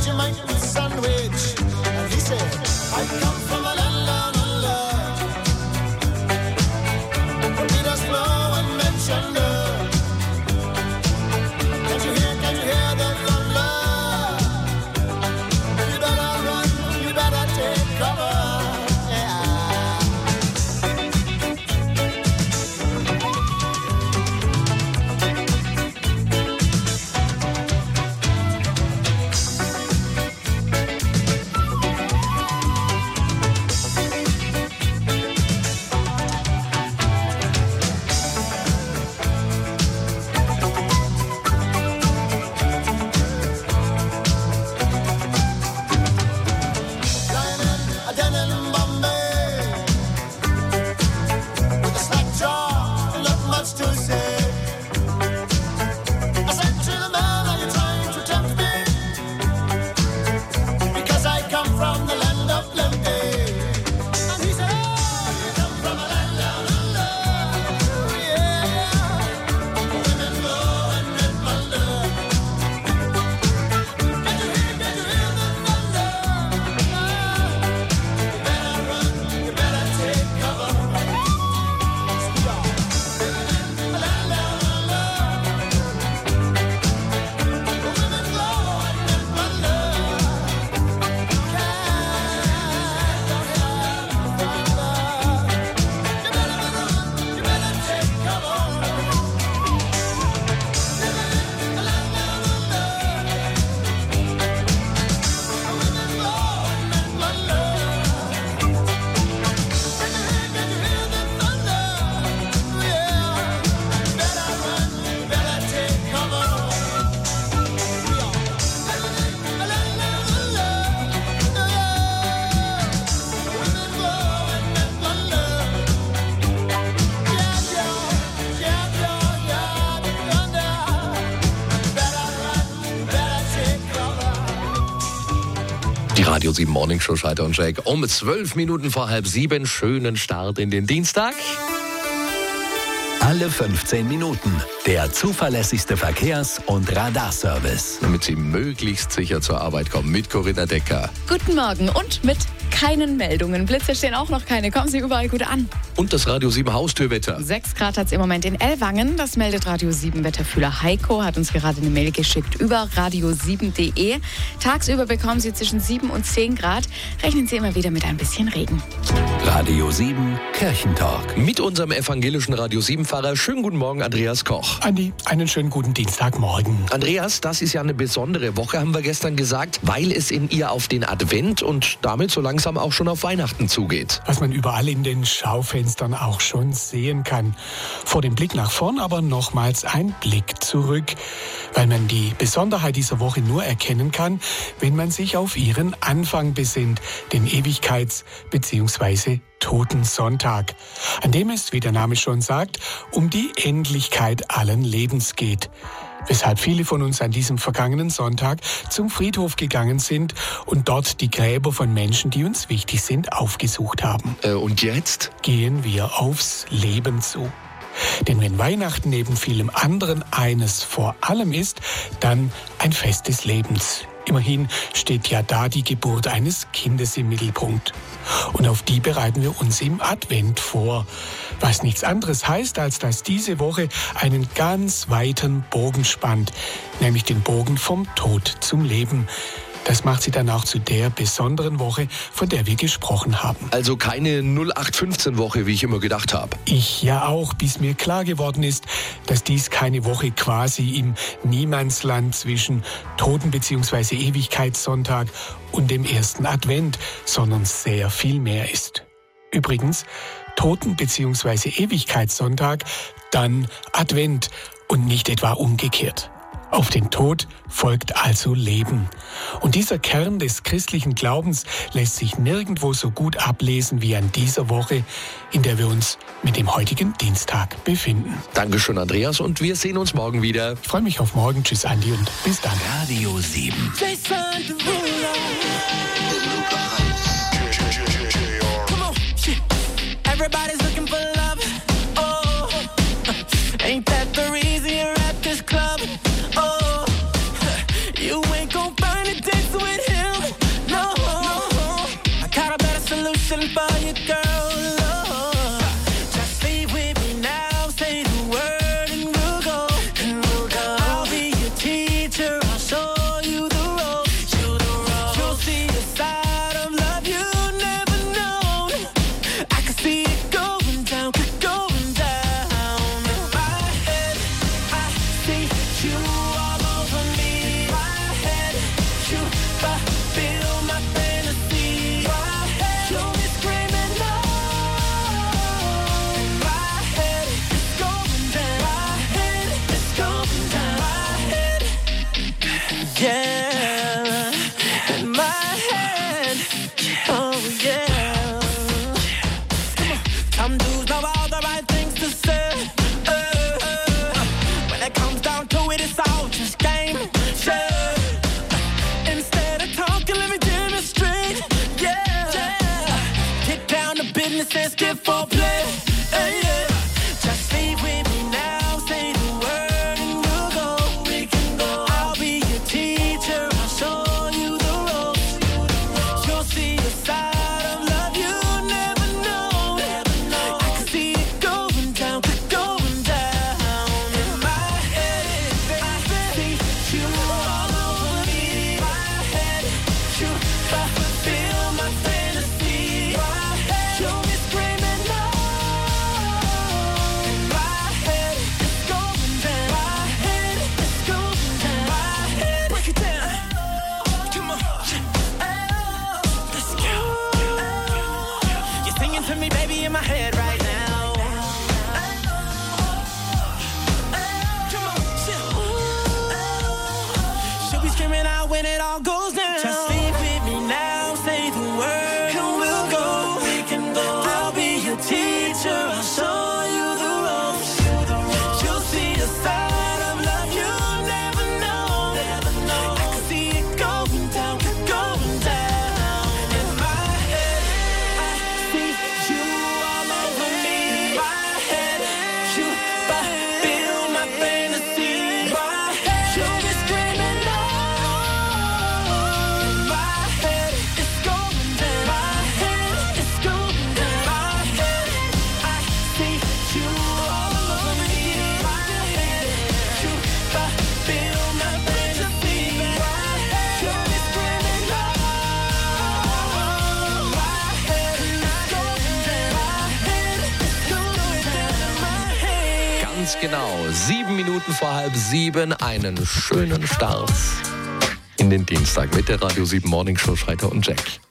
you make me a sandwich? And he said, I come from a land down under. The Beatles blow and mention the. Can you hear the thunder? You better run, you better take cover. Radio 7 Morning Show, Scheiter und Jake. Um 12 Minuten vor 6:30. Schönen Start in den Dienstag. Alle 15 Minuten der zuverlässigste Verkehrs- und Radarservice. Damit Sie möglichst sicher zur Arbeit kommen mit Corinna Decker. Guten Morgen und mit keinen Meldungen. Blitze stehen auch noch keine. Kommen Sie überall gut an. Und das Radio 7 Haustürwetter. 6 Grad hat es im Moment in Ellwangen. Das meldet Radio 7 Wetterfühler Heiko. Hat uns gerade eine Mail geschickt über radio7.de. Tagsüber bekommen Sie zwischen 7 und 10 Grad. Rechnen Sie immer wieder mit ein bisschen Regen. Radio 7 Kirchentalk. Mit unserem evangelischen Radio 7-Fahrer. Schönen guten Morgen, Andreas Koch. Andi, einen schönen guten Dienstagmorgen. Andreas, das ist ja eine besondere Woche, haben wir gestern gesagt, weil es in ihr auf den Advent und damit so langsam auch schon auf Weihnachten zugeht. Was man überall in den Schaufenstern auch schon sehen kann. Vor dem Blick nach vorn aber nochmals ein Blick zurück, weil man die Besonderheit dieser Woche nur erkennen kann, wenn man sich auf ihren Anfang besinnt, den Ewigkeits- bzw. Totensonntag, an dem es, wie der Name schon sagt, um die Endlichkeit allen Lebens geht. Weshalb viele von uns an diesem vergangenen Sonntag zum Friedhof gegangen sind und dort die Gräber von Menschen, die uns wichtig sind, aufgesucht haben. Und jetzt? Gehen wir aufs Leben zu. Denn wenn Weihnachten neben vielem anderen eines vor allem ist, dann ein Fest des Lebens. Immerhin steht ja da die Geburt eines Kindes im Mittelpunkt. Und auf die bereiten wir uns im Advent vor. Was nichts anderes heißt, als dass diese Woche einen ganz weiten Bogen spannt, nämlich den Bogen vom Tod zum Leben. Das macht sie dann auch zu der besonderen Woche, von der wir gesprochen haben. Also keine 0815-Woche, wie ich immer gedacht habe. Ich ja auch, bis mir klar geworden ist, dass dies keine Woche quasi im Niemandsland zwischen Toten- bzw. Ewigkeitssonntag und dem ersten Advent, sondern sehr viel mehr ist. Übrigens, Toten- bzw. Ewigkeitssonntag, dann Advent und nicht etwa umgekehrt. Auf den Tod folgt also Leben. Und dieser Kern des christlichen Glaubens lässt sich nirgendwo so gut ablesen wie an dieser Woche, in der wir uns mit dem heutigen Dienstag befinden. Dankeschön, Andreas, und wir sehen uns morgen wieder. Ich freue mich auf morgen. Tschüss, Andi, und bis dann. Radio 7. Everybody's looking for love. Oh, ain't that the reason you're at this club? Oh, you ain't gon' find it dancing with for play. Hey, yeah. Just stay with me now, say the word and we'll go. We can go. I'll be your teacher, I'll show you the ropes. You'll see a side of love you never know. I can see it going down, going down. In my head, I see you all over me. My head, you fulfill my fantasy. My head, you'll be screaming no. In my head, it's going down. My head, it's going down. My head, break it down. Come on, let's go. You're singing to me, baby, in my head right now. Come on, she'll be screaming out when it all goes down. Just sleep with me now, say the word and we'll go. We can go. I'll be your teacher, I'll show you the ropes. You'll see a side of love you never know. I can see it going down, going down. In my head, I see you all over me. My head, you fulfill my fantasy. My head, you'll be screaming no. In my head, it's going down. My head, it's going down. My head, I see you all over me. My head, you fulfill my fantasy. My head, you'll be screaming no. My head, it's going down. My head, it's going down. My head. Ganz genau, 7 Minuten vor 6:30, einen schönen Start in den Dienstag mit der Radio 7 Morning Show Schreiter und Jack.